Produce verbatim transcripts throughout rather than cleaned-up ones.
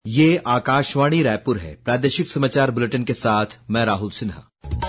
ये आकाशवाणी रायपुर है। प्रादेशिक समाचार बुलेटिन के साथ मैं राहुल सिन्हा।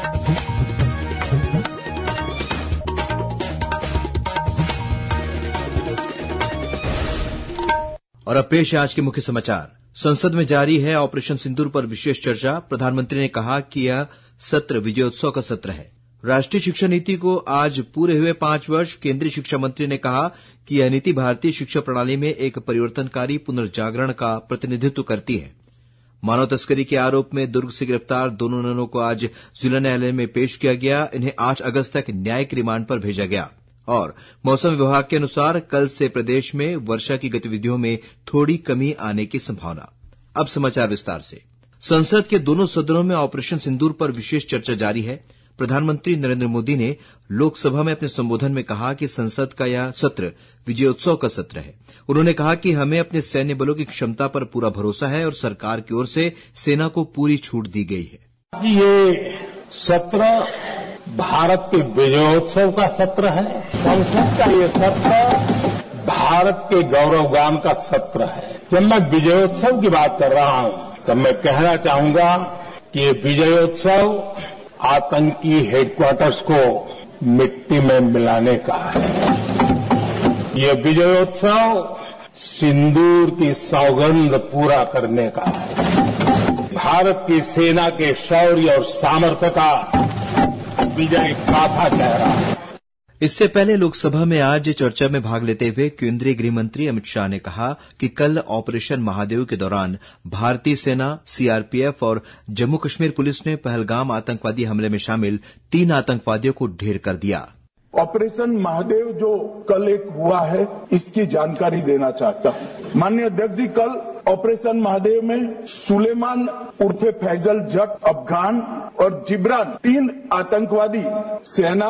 और अब पेश है आज के मुख्य समाचार। संसद में जारी है ऑपरेशन सिंदूर पर विशेष चर्चा। प्रधानमंत्री ने कहा कि यह सत्र विजयोत्सव का सत्र है। राष्ट्रीय शिक्षा नीति को आज पूरे हुए पांच वर्ष। केंद्रीय शिक्षा मंत्री ने कहा कि यह नीति भारतीय शिक्षा प्रणाली में एक परिवर्तनकारी पुनर्जागरण का प्रतिनिधित्व करती है। मानव तस्करी के आरोप में दुर्ग से गिरफ्तार दोनों ननों को आज जिला न्यायालय में पेश किया गया। इन्हें आठ अगस्त तक न्यायिक रिमांड पर भेजा गया। और मौसम विभाग के अनुसार कल से प्रदेश में वर्षा की गतिविधियों में थोड़ी कमी आने की संभावना। अब समाचार विस्तार से। संसद के दोनों सदनों में ऑपरेशन सिंदूर पर विशेष चर्चा जारी है। प्रधानमंत्री नरेंद्र मोदी ने लोकसभा में अपने संबोधन में कहा कि संसद का यह सत्र विजयोत्सव का सत्र है। उन्होंने कहा कि हमें अपने सैन्य बलों की क्षमता पर पूरा भरोसा है और सरकार की ओर से सेना को पूरी छूट दी गई है। ये सत्र भारत के विजयोत्सव का सत्र है। संसद का ये सत्र भारत के गौरवगान का सत्र है। जब मैं विजयोत्सव की बात कर रहा हूं तब मैं कहना चाहूंगा कि ये विजयोत्सव आतंकी हेडक्वार्टर्स को मिट्टी में मिलाने का है। ये विजयोत्सव सिंदूर की सौगंध पूरा करने का है। भारत की सेना के शौर्य और सामर्थ्य का विजय गाथा कह रहा है। इससे पहले लोकसभा में आज चर्चा में भाग लेते हुए केंद्रीय गृह मंत्री अमित शाह ने कहा कि कल ऑपरेशन महादेव के दौरान भारतीय सेना, सीआरपीएफ और जम्मू कश्मीर पुलिस ने पहलगाम आतंकवादी हमले में शामिल तीन आतंकवादियों को ढेर कर दिया। ऑपरेशन महादेव जो कल एक हुआ है, इसकी जानकारी देना चाहता हूं। माननीय अध्यक्ष जी, कल ऑपरेशन महादेव में सुलेमान उर्फे फैजल जट अफगान और जिब्रान तीन आतंकवादी सेना,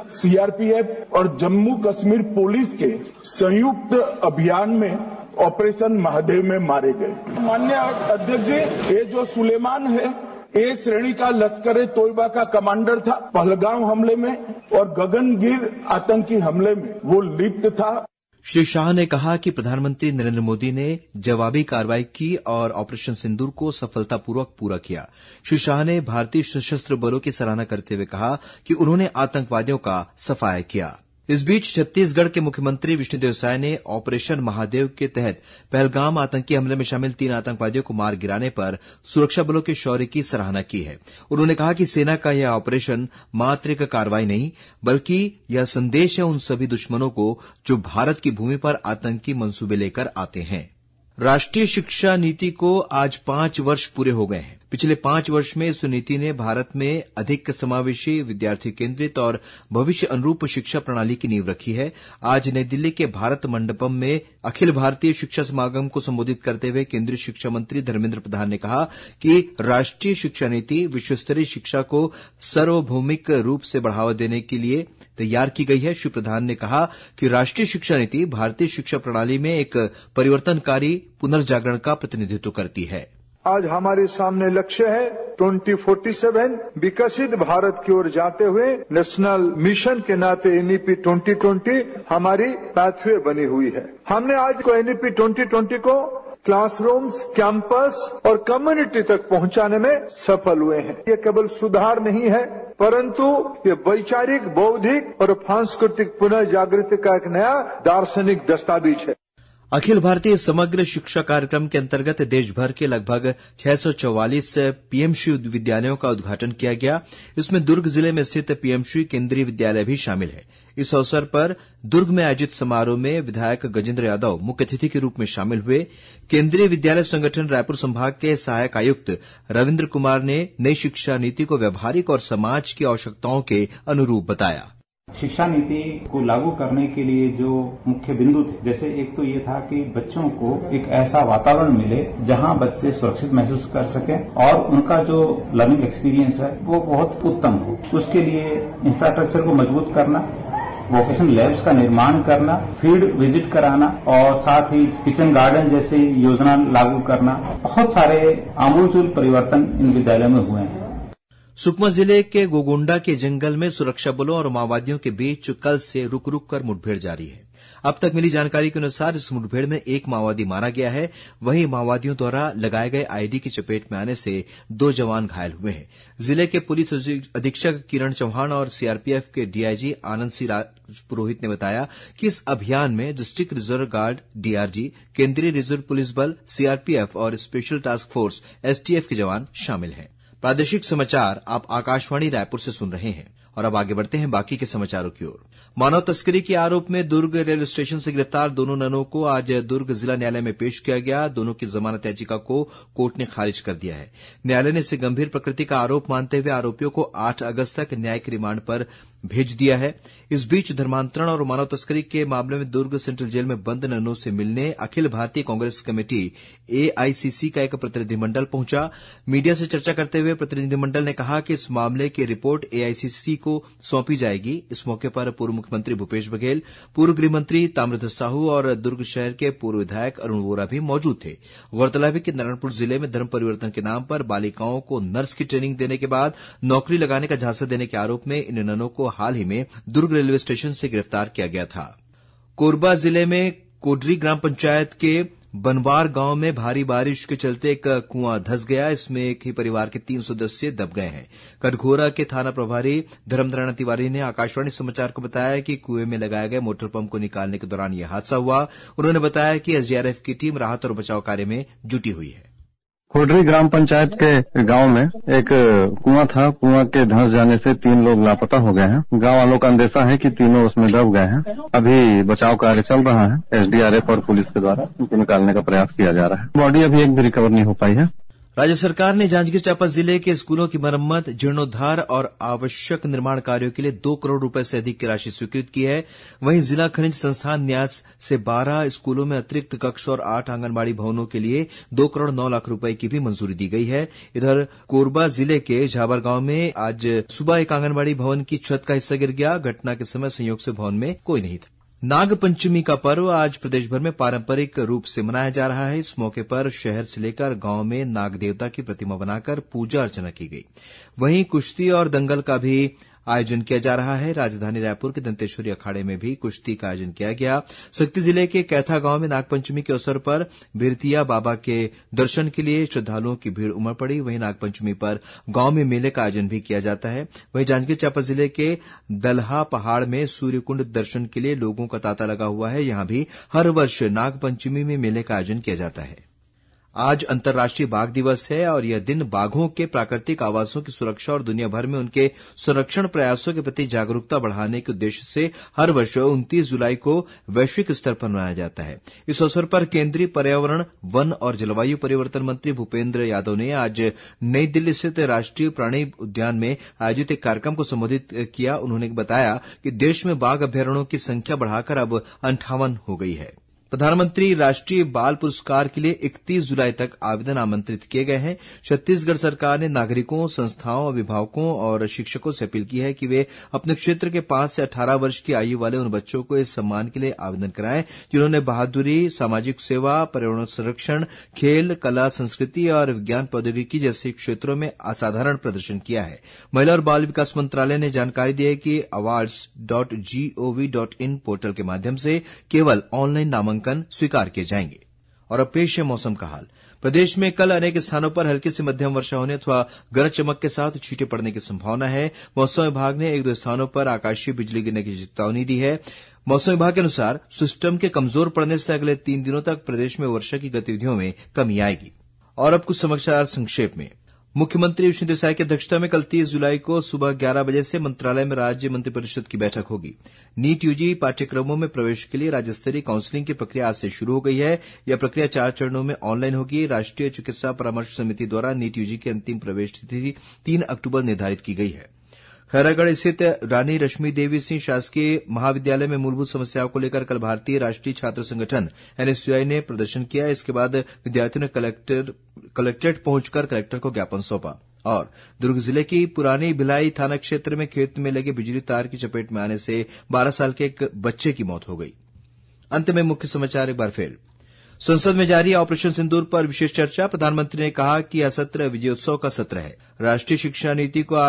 सीआरपीएफ और जम्मू कश्मीर पुलिस के संयुक्त अभियान में ऑपरेशन महादेव में मारे गए। माननीय अध्यक्ष जी, ये जो सुलेमान है ए श्रेणी का लश्कर ए तोयबा का कमांडर था। पहलगाम हमले में और गगनगिर आतंकी हमले में वो लिप्त था। श्री शाह ने कहा कि प्रधानमंत्री नरेंद्र मोदी ने जवाबी कार्रवाई की और ऑपरेशन सिंदूर को सफलतापूर्वक पूरा किया। श्री शाह ने भारतीय सशस्त्र बलों की सराहना करते हुए कहा कि उन्होंने आतंकवादियों का सफाया किया। इस बीच छत्तीसगढ़ के मुख्यमंत्री विष्णुदेव साय ने ऑपरेशन महादेव के तहत पहलगाम आतंकी हमले में शामिल तीन आतंकवादियों को मार गिराने पर सुरक्षा बलों के शौर्य की सराहना की है। उन्होंने कहा कि सेना का यह ऑपरेशन मात्र एक कार्रवाई नहीं, बल्कि यह संदेश है उन सभी दुश्मनों को जो भारत की भूमि पर आतंकी मंसूबे लेकर आते हैं। राष्ट्रीय शिक्षा नीति को आज पांच वर्ष पूरे हो गए हैं। पिछले पांच वर्ष में इस नीति ने भारत में अधिक समावेशी, विद्यार्थी केंद्रित और भविष्य अनुरूप शिक्षा प्रणाली की नींव रखी है। आज नई दिल्ली के भारत मंडपम में अखिल भारतीय शिक्षा समागम को संबोधित करते हुए केंद्रीय शिक्षा मंत्री धर्मेंद्र प्रधान ने कहा कि राष्ट्रीय शिक्षा नीति विश्वस्तरीय शिक्षा को सार्वभौमिक रूप से बढ़ावा देने के लिए तैयार की गई है। श्री प्रधान ने कहा कि राष्ट्रीय शिक्षा नीति भारतीय शिक्षा प्रणाली में एक परिवर्तनकारी पुनर्जागरण का प्रतिनिधित्व करती है। आज हमारे सामने लक्ष्य है दो हज़ार सैंतालीस विकसित भारत की ओर जाते हुए नेशनल मिशन के नाते एनईपी दो हज़ार बीस हमारी पाथवे बनी हुई है। हमने आज को एनईपी दो हज़ार बीस को क्लासरूम्स, कैंपस और कम्युनिटी तक पहुंचाने में सफल हुए हैं। ये केवल सुधार नहीं है, परंतु ये वैचारिक, बौद्धिक और सांस्कृतिक पुनर्जागृति का एक नया दार्शनिक दस्तावेज है। अखिल भारतीय समग्र शिक्षा कार्यक्रम के अंतर्गत देश भर के लगभग छह सौ चौवालीस पीएमश्री विद्यालयों का उद्घाटन किया गया। इसमें दुर्ग जिले में स्थित पीएमश्री केंद्रीय विद्यालय भी शामिल है। इस अवसर पर दुर्ग में आयोजित समारोह में विधायक गजेंद्र यादव मुख्य अतिथि के रूप में शामिल हुए। केंद्रीय विद्यालय संगठन रायपुर संभाग के सहायक आयुक्त रविन्द्र कुमार ने नई शिक्षा नीति को व्यवहारिक और समाज की आवश्यकताओं के अनुरूप बताया। शिक्षा नीति को लागू करने के लिए जो मुख्य बिंदु थे, जैसे एक तो ये था कि बच्चों को एक ऐसा वातावरण मिले जहां बच्चे सुरक्षित महसूस कर सकें और उनका जो लर्निंग एक्सपीरियंस है वो बहुत उत्तम हो। उसके लिए इंफ्रास्ट्रक्चर को मजबूत करना, वोकेशनल लैब्स का निर्माण करना, फील्ड विजिट कराना और साथ ही किचन गार्डन जैसी योजना लागू करना, बहुत सारे आमूलचूल परिवर्तन इन विद्यालयों में हुए हैं। सुकमा जिले के गोगोंडा के जंगल में सुरक्षा बलों और माओवादियों के बीच कल से रुक रुक कर मुठभेड़ जारी है। अब तक मिली जानकारी के अनुसार इस मुठभेड़ में एक माओवादी मारा गया है। वहीं माओवादियों द्वारा लगाए गए आईडी की चपेट में आने से दो जवान घायल हुए हैं। जिले के पुलिस अधीक्षक किरण चौहान और सीआरपीएफ के डीआईजी आनंद सिंह पुरोहित ने बताया कि इस अभियान में डिस्ट्रिक्ट रिजर्व गार्ड डीआरजी, केंद्रीय रिजर्व पुलिस बल सीआरपीएफ और स्पेशल टास्क फोर्स एसटीएफ के जवान शामिल हैं। प्रादेशिक समाचार आप आकाशवाणी रायपुर से सुन रहे हैं और अब आगे बढ़ते हैं बाकी के समाचारों की ओर। मानव तस्करी के आरोप में दुर्ग रेलवे स्टेशन से गिरफ्तार दोनों ननों को आज दुर्ग जिला न्यायालय में पेश किया गया। दोनों की जमानत याचिका को कोर्ट ने खारिज कर दिया है। न्यायालय ने इसे गंभीर प्रकृति का आरोप मानते हुए आरोपियों को आठ अगस्त तक न्यायिक रिमांड पर भेज दिया है। इस बीच धर्मांतरण और मानव तस्करी के मामले में दुर्ग सेंट्रल जेल में बंद नन्नों से मिलने अखिल भारतीय कांग्रेस कमेटी एआईसीसी का एक प्रतिनिधिमंडल पहुंचा। मीडिया से चर्चा करते हुए प्रतिनिधिमंडल ने कहा कि इस मामले की रिपोर्ट एआईसीसी को सौंपी जाएगी। इस मौके पर पूर्व मुख्यमंत्री भूपेश बघेल, पूर्व गृहमंत्री ताम्रध्वज साहू और दुर्ग शहर के पूर्व विधायक अरुण वोरा भी मौजूद थे। गौरतलब है कि नारायणपुर जिले में धर्म परिवर्तन के नाम पर बालिकाओं को नर्स की ट्रेनिंग देने के बाद नौकरी लगाने का झांसा देने के आरोप में इन ननों को हाल ही में दुर्ग रेलवे स्टेशन से गिरफ्तार किया गया था। कोरबा जिले में कोडरी ग्राम पंचायत के बनवार गांव में भारी बारिश के चलते एक कुआं धंस गया। इसमें एक ही परिवार के तीन सदस्य दब गए हैं। कटघोरा के थाना प्रभारी धर्मधराना तिवारी ने आकाशवाणी समाचार को बताया कि कुएं में लगाए गए मोटर पंप को निकालने के दौरान यह हादसा हुआ। उन्होंने बताया कि एसडीआरएफ की टीम राहत और बचाव कार्य में जुटी हुई है। कोडरी ग्राम पंचायत के गांव में एक कुआं था। कुआं के धंस जाने से तीन लोग लापता हो गए हैं। गांव वालों का अंदेशा है कि तीनों उसमें दब गए हैं। अभी बचाव कार्य चल रहा है। एसडीआरएफ और पुलिस के द्वारा उनको निकालने का प्रयास किया जा रहा है। बॉडी अभी एक भी रिकवर नहीं हो पाई है। राज्य सरकार ने जांजगीर चांपा जिले के स्कूलों की मरम्मत, जीर्णोद्धार और आवश्यक निर्माण कार्यों के लिए दो करोड़ रुपए से अधिक की राशि स्वीकृत की है। वहीं जिला खनिज संस्थान न्यास से बारह स्कूलों में अतिरिक्त कक्ष और आठ आंगनबाड़ी भवनों के लिए दो करोड़ नौ लाख रुपए की भी मंजूरी दी गई है। इधर कोरबा जिले के झाबर गांव में आज सुबह एक आंगनबाड़ी भवन की छत का हिस्सा गिर गया। घटना के समय संयोग से भवन में कोई नहीं था। नाग पंचमी का पर्व आज प्रदेश भर में पारंपरिक रूप से मनाया जा रहा है। इस मौके पर शहर से लेकर गांव में नाग देवता की प्रतिमा बनाकर पूजा अर्चना की गई। वहीं कुश्ती और दंगल का भी आयोजन किया जा रहा है। राजधानी रायपुर के दंतेश्वरी अखाड़े में भी कुश्ती का आयोजन किया गया। शक्ति जिले के कैथा गांव में नागपंचमी के अवसर पर बिरतिया बाबा के दर्शन के लिए श्रद्धालुओं की भीड़ उमड़ पड़ी। वहीं नागपंचमी पर गांव में मेले का आयोजन भी किया जाता है। वहीं जांजगीर चांपा जिले के दलहा पहाड़ में सूर्यकुंड दर्शन के लिए लोगों का तांता लगा हुआ है। यहां भी हर वर्ष नागपंचमी में मेले का आयोजन किया जाता है। आज अंतर्राष्ट्रीय बाघ दिवस है और यह दिन बाघों के प्राकृतिक आवासों की सुरक्षा और दुनिया भर में उनके संरक्षण प्रयासों के प्रति जागरूकता बढ़ाने के उद्देश्य से हर वर्ष उनतीस जुलाई को वैश्विक स्तर पर मनाया जाता है। इस अवसर पर केंद्रीय पर्यावरण, वन और जलवायु परिवर्तन मंत्री भूपेंद्र यादव ने आज नई दिल्ली स्थित राष्ट्रीय प्राणी उद्यान में आयोजित एक कार्यक्रम को संबोधित किया। उन्होंने बताया कि देश में बाघ अभ्यारण्यों की संख्या बढ़ाकर अब अंठावन हो गई है। प्रधानमंत्री राष्ट्रीय बाल पुरस्कार के लिए इकतीस जुलाई तक आवेदन आमंत्रित किए गए हैं। छत्तीसगढ़ सरकार ने नागरिकों, संस्थाओं, अभिभावकों और शिक्षकों से अपील की है कि वे अपने क्षेत्र के पांच से अठारह वर्ष की आयु वाले उन बच्चों को इस सम्मान के लिए आवेदन कराएं जिन्होंने बहादुरी, सामाजिक सेवा, पर्यावरण संरक्षण, खेल, कला, संस्कृति और विज्ञान प्रौद्योगिकी जैसे क्षेत्रों में असाधारण प्रदर्शन किया है। महिला और बाल विकास मंत्रालय ने जानकारी दी है कि awards dot G O V dot in portal के माध्यम से केवल ऑनलाइन नामांकन स्वीकार किए जाएंगे। और अब पेश है मौसम का हाल। प्रदेश में कल अनेक स्थानों पर हल्की से मध्यम वर्षा होने अथवा गरज चमक के साथ छींटे पड़ने की संभावना है। मौसम विभाग ने एक दो स्थानों पर आकाशीय बिजली गिरने की चेतावनी दी है। मौसम विभाग के अनुसार सिस्टम के कमजोर पड़ने से अगले तीन दिनों तक प्रदेश में वर्षा की गतिविधियों में कमी आएगी। और अब कुछ समाचार संक्षेप में। मुख्यमंत्री विष्णु देसाई की अध्यक्षता में कल तीस जुलाई को सुबह ग्यारह बजे से मंत्रालय में राज्य मंत्रिपरिषद की बैठक होगी। नीट यूजी पाठ्यक्रमों में प्रवेश के लिए राज्य स्तरीय काउंसलिंग की प्रक्रिया आज से शुरू हो गई है। यह प्रक्रिया चार चरणों में ऑनलाइन होगी। राष्ट्रीय चिकित्सा परामर्श समिति द्वारा नीट यूजी की अंतिम प्रवेश तिथि तीन अक्टूबर निर्धारित की गई है। खैरागढ़ स्थित रानी रश्मि देवी सिंह शासकीय महाविद्यालय में मूलभूत समस्याओं को लेकर कल भारतीय राष्ट्रीय छात्र संगठन एनएसयूआई ने प्रदर्शन किया। इसके बाद विद्यार्थियों ने कलेक्टर कलेक्ट्रेट पहुंचकर कलेक्टर को ज्ञापन सौंपा। और दुर्ग जिले की पुरानी भिलाई थाना क्षेत्र में खेत में लगे बिजली तार की चपेट में आने से बारह साल के एक बच्चे की मौत हो गई। अंत में मुख्य समाचार एक बार फिर। संसद में जारी ऑपरेशन सिंदूर पर विशेष चर्चा। प्रधानमंत्री ने कहा कि यह सत्र विजयोत्सव का सत्र है। राष्ट्रीय शिक्षा नीति को आज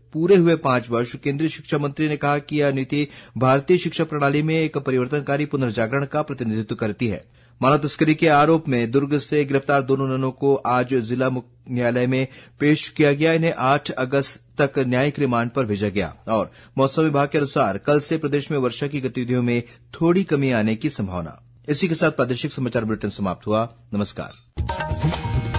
पूरे हुए पांच वर्ष केंद्रीय शिक्षा मंत्री ने कहा कि यह नीति भारतीय शिक्षा प्रणाली में एक परिवर्तनकारी पुनर्जागरण का प्रतिनिधित्व करती है। मानव तस्करी के आरोप में दुर्ग से गिरफ्तार दोनों ननों को आज जिला न्यायालय में पेश किया गया। इन्हें आठ अगस्त तक न्यायिक रिमांड पर भेजा गया और मौसम विभाग के अनुसार कल से प्रदेश में वर्षा की गतिविधियों में थोड़ी कमी आने की संभावना। इसी के साथ प्रादेशिक समाचार बुलेटिन समाप्त हुआ। नमस्कार।